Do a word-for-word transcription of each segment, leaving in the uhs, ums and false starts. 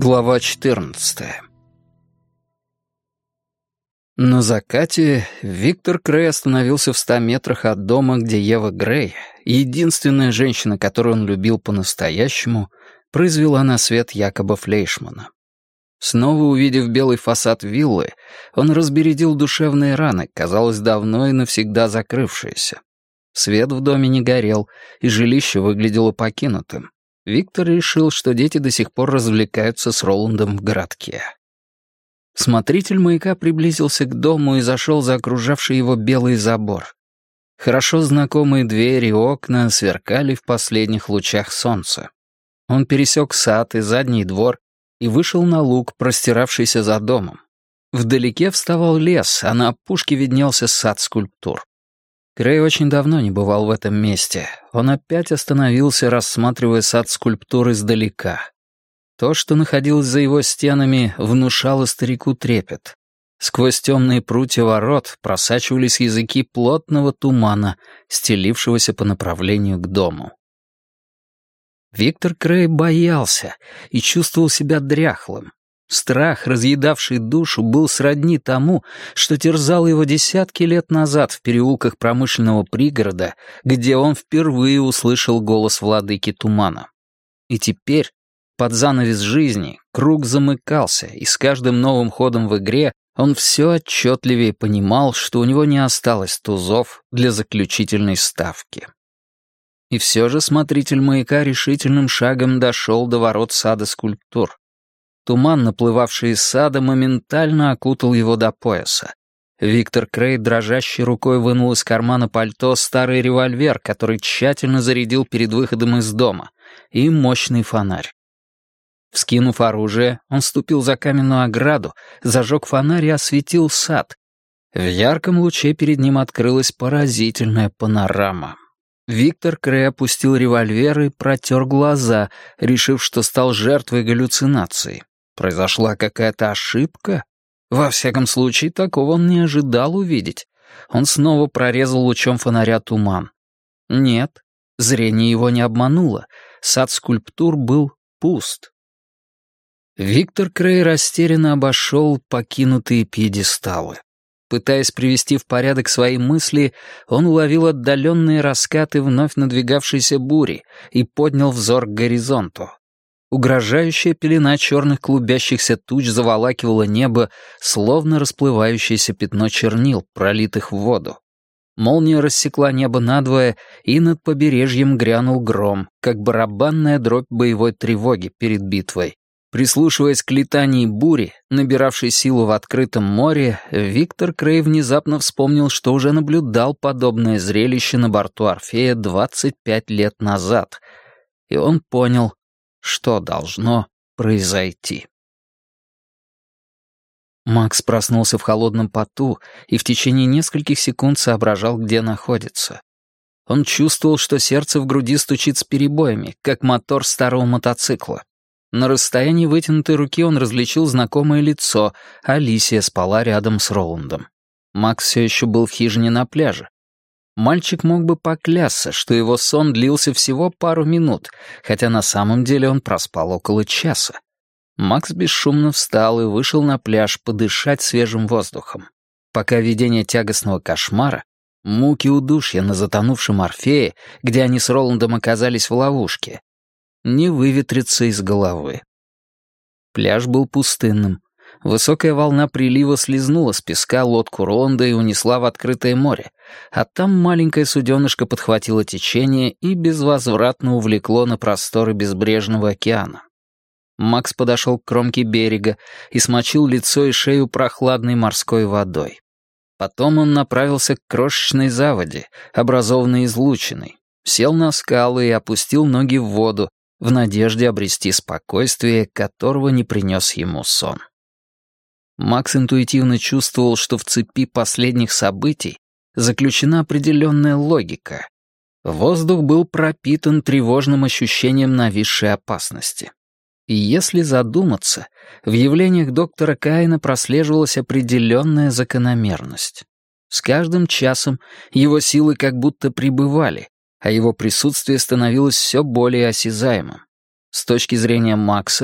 Глава четырнадцатая. На закате Виктор Крей остановился в ста метрах от дома, где Ева Грей, единственная женщина, которую он любил по-настоящему, произвела на свет Якоба Флейшмана. Снова увидев белый фасад виллы, он разбередил душевные раны, казалось, давно и навсегда закрывшиеся. Свет в доме не горел, и жилище выглядело покинутым. Виктор решил, что дети до сих пор развлекаются с Роландом в городке. Смотритель маяка приблизился к дому и зашел за окружавший его белый забор. Хорошо знакомые двери и окна сверкали в последних лучах солнца. Он пересек сад и задний двор и вышел на луг, простиравшийся за домом. Вдалеке вставал лес, а на опушке виднелся сад скульптур. Крей очень давно не бывал в этом месте. Он опять остановился, рассматривая сад скульптур издалека. То, что находилось за его стенами, внушало старику трепет. Сквозь темные прутья ворот просачивались языки плотного тумана, стелившегося по направлению к дому. Виктор Крей боялся и чувствовал себя дряхлым. Страх, разъедавший душу, был сродни тому, что терзал его десятки лет назад в переулках промышленного пригорода, где он впервые услышал голос владыки тумана. И теперь, под занавес жизни, круг замыкался, и с каждым новым ходом в игре он все отчетливее понимал, что у него не осталось тузов для заключительной ставки. И все же смотритель маяка решительным шагом дошел до ворот сада скульптур. Туман, наплывавший из сада, моментально окутал его до пояса. Виктор Крей дрожащей рукой вынул из кармана пальто старый револьвер, который тщательно зарядил перед выходом из дома, и мощный фонарь. Вскинув оружие, он ступил за каменную ограду, зажег фонарь и осветил сад. В ярком луче перед ним открылась поразительная панорама. Виктор Крей опустил револьвер и протер глаза, решив, что стал жертвой галлюцинации. Произошла какая-то ошибка? Во всяком случае, такого он не ожидал увидеть. Он снова прорезал лучом фонаря туман. Нет, зрение его не обмануло. Сад скульптур был пуст. Виктор Крей растерянно обошел покинутые пьедесталы. Пытаясь привести в порядок свои мысли, он уловил отдаленные раскаты вновь надвигавшейся бури и поднял взор к горизонту. Угрожающая пелена черных клубящихся туч заволакивала небо, словно расплывающееся пятно чернил, пролитых в воду. Молния рассекла небо надвое, и над побережьем грянул гром, как барабанная дробь боевой тревоги перед битвой. Прислушиваясь к летании бури, набиравшей силу в открытом море, Виктор Крей внезапно вспомнил, что уже наблюдал подобное зрелище на борту Орфея двадцать пять лет назад, и он понял, что должно произойти. Макс проснулся в холодном поту и в течение нескольких секунд соображал, где находится. Он чувствовал, что сердце в груди стучит с перебоями, как мотор старого мотоцикла. На расстоянии вытянутой руки он различил знакомое лицо. Алисия спала рядом с Роландом. Макс все еще был в хижине на пляже. Мальчик мог бы поклясться, что его сон длился всего пару минут, хотя на самом деле он проспал около часа. Макс бесшумно встал и вышел на пляж подышать свежим воздухом. Пока видение тягостного кошмара, муки удушья на затонувшем Орфее, где они с Роландом оказались в ловушке, не выветрится из головы. Пляж был пустынным. Высокая волна прилива слизнула с песка лодку Роланда и унесла в открытое море, а там маленькое суденышко подхватило течение и безвозвратно увлекло на просторы безбрежного океана. Макс подошел к кромке берега и смочил лицо и шею прохладной морской водой. Потом он направился к крошечной заводе, образованной излучиной, сел на скалы и опустил ноги в воду, в надежде обрести спокойствие, которого не принес ему сон. Макс интуитивно чувствовал, что в цепи последних событий заключена определенная логика. Воздух был пропитан тревожным ощущением нависшей опасности. И если задуматься, в явлениях доктора Каина прослеживалась определенная закономерность. С каждым часом его силы как будто прибывали, а его присутствие становилось все более осязаемым. С точки зрения Макса,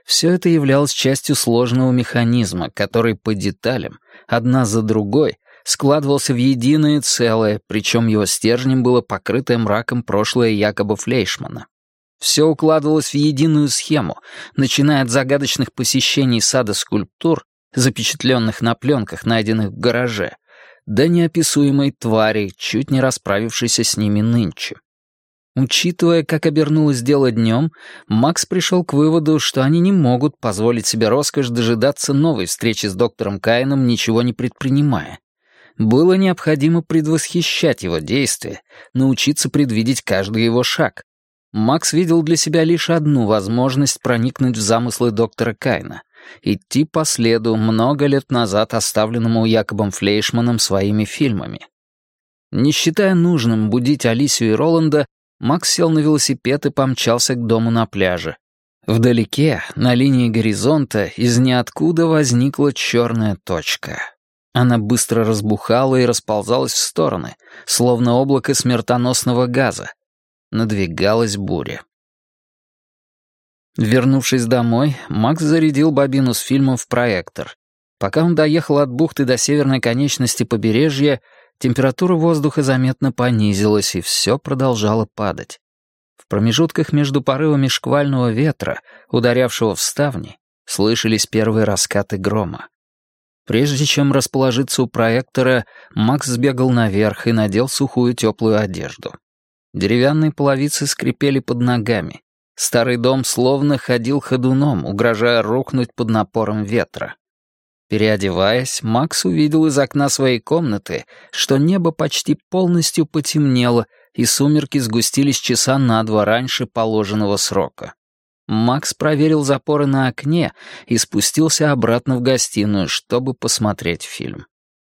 Все это являлось частью сложного механизма, который по деталям, одна за другой, складывался в единое целое, причем его стержнем было покрытое мраком прошлое Якоба Флейшмана. Все укладывалось в единую схему, начиная от загадочных посещений сада скульптур, запечатленных на пленках, найденных в гараже, до неописуемой твари, чуть не расправившейся с ними нынче. Учитывая, как обернулось дело днем, Макс пришел к выводу, что они не могут позволить себе роскошь дожидаться новой встречи с доктором Каином, ничего не предпринимая. Было необходимо предвосхищать его действия, научиться предвидеть каждый его шаг. Макс видел для себя лишь одну возможность проникнуть в замыслы доктора Каина — идти по следу, много лет назад оставленному Якобом Флейшманом своими фильмами. Не считая нужным будить Алисию и Роланда, Макс сел на велосипед и помчался к дому на пляже. Вдалеке, на линии горизонта, из ниоткуда возникла черная точка. Она быстро разбухала и расползалась в стороны, словно облако смертоносного газа. Надвигалась буря. Вернувшись домой, Макс зарядил бобину с фильмом в проектор. Пока он доехал от бухты до северной конечности побережья, температура воздуха заметно понизилась, и все продолжало падать. В промежутках между порывами шквального ветра, ударявшего в ставни, слышались первые раскаты грома. Прежде чем расположиться у проектора, Макс сбегал наверх и надел сухую теплую одежду. Деревянные половицы скрипели под ногами. Старый дом словно ходил ходуном, угрожая рухнуть под напором ветра. Переодеваясь, Макс увидел из окна своей комнаты, что небо почти полностью потемнело, и сумерки сгустились часа на два раньше положенного срока. Макс проверил запоры на окне и спустился обратно в гостиную, чтобы посмотреть фильм.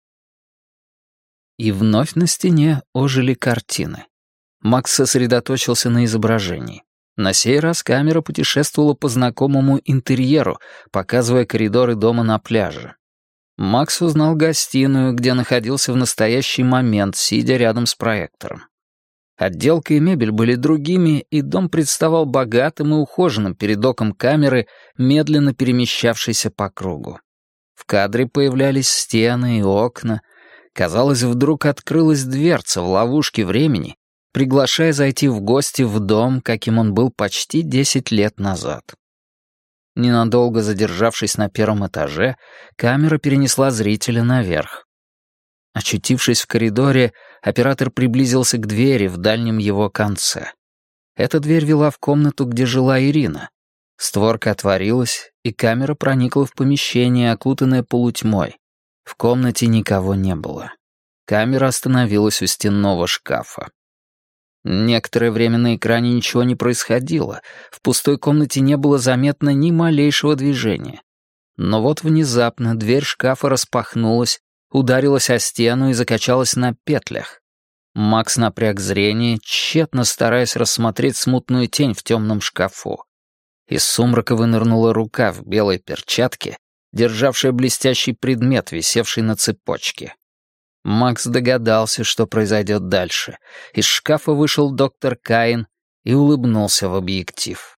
И вновь на стене ожили картины. Макс сосредоточился на изображении. На сей раз камера путешествовала по знакомому интерьеру, показывая коридоры дома на пляже. Макс узнал гостиную, где находился в настоящий момент, сидя рядом с проектором. Отделка и мебель были другими, и дом представал богатым и ухоженным перед оком камеры, медленно перемещавшейся по кругу. В кадре появлялись стены и окна. Казалось, вдруг открылась дверца в ловушке времени, приглашая зайти в гости в дом, каким он был почти десять лет назад. Ненадолго задержавшись на первом этаже, камера перенесла зрителя наверх. Очутившись в коридоре, оператор приблизился к двери в дальнем его конце. Эта дверь вела в комнату, где жила Ирина. Створка отворилась, и камера проникла в помещение, окутанное полутьмой. В комнате никого не было. Камера остановилась у стенного шкафа. Некоторое время на экране ничего не происходило, в пустой комнате не было заметно ни малейшего движения. Но вот внезапно дверь шкафа распахнулась, ударилась о стену и закачалась на петлях. Макс напряг зрение, тщетно стараясь рассмотреть смутную тень в темном шкафу. Из сумрака вынырнула рука в белой перчатке, державшая блестящий предмет, висевший на цепочке. Макс догадался, что произойдет дальше. Из шкафа вышел доктор Каин и улыбнулся в объектив.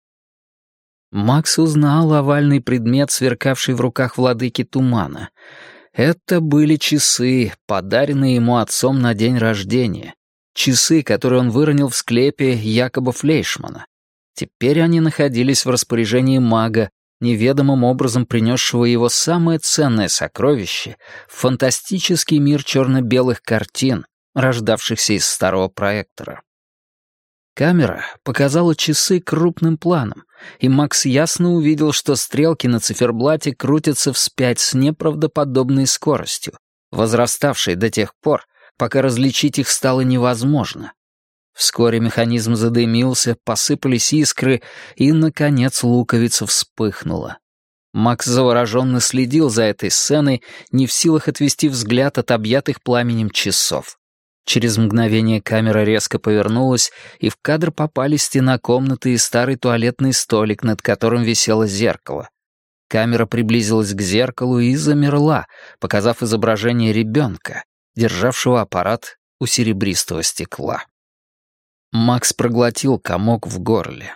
Макс узнал овальный предмет, сверкавший в руках владыки тумана. Это были часы, подаренные ему отцом на день рождения. Часы, которые он выронил в склепе Якоба Флейшмана. Теперь они находились в распоряжении мага, неведомым образом принесшего его самое ценное сокровище в фантастический мир черно-белых картин, рождавшихся из старого проектора. Камера показала часы крупным планом, и Макс ясно увидел, что стрелки на циферблате крутятся вспять с неправдоподобной скоростью, возраставшей до тех пор, пока различить их стало невозможно. Вскоре механизм задымился, посыпались искры, и, наконец, луковица вспыхнула. Макс завороженно следил за этой сценой, не в силах отвести взгляд от объятых пламенем часов. Через мгновение камера резко повернулась, и в кадр попали стена комнаты и старый туалетный столик, над которым висело зеркало. Камера приблизилась к зеркалу и замерла, показав изображение ребенка, державшего аппарат у серебристого стекла. Макс проглотил комок в горле.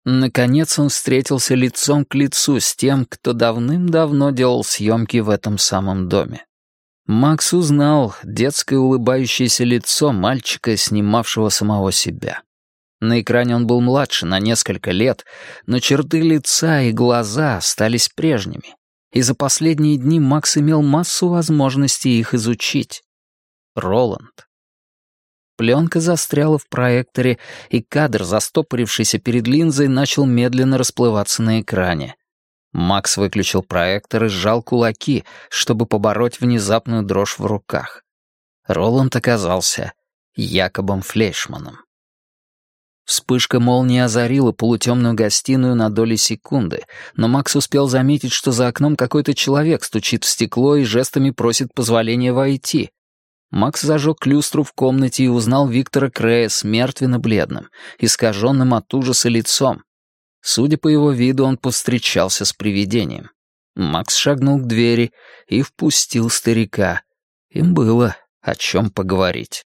Наконец он встретился лицом к лицу с тем, кто давным-давно делал съемки в этом самом доме. Макс узнал детское улыбающееся лицо мальчика, снимавшего самого себя. На экране он был младше на несколько лет, но черты лица и глаза остались прежними, и за последние дни Макс имел массу возможностей их изучить. Роланд. Пленка застряла в проекторе, и кадр, застопорившийся перед линзой, начал медленно расплываться на экране. Макс выключил проектор и сжал кулаки, чтобы побороть внезапную дрожь в руках. Роланд оказался Якобом Флейшманом. Вспышка молнии озарила полутемную гостиную на доли секунды, но Макс успел заметить, что за окном какой-то человек стучит в стекло и жестами просит позволения войти. Макс зажег люстру в комнате и узнал Виктора Крея с мертвенно-бледным, искаженным от ужаса лицом. Судя по его виду, он повстречался с привидением. Макс шагнул к двери и впустил старика. Им было о чем поговорить.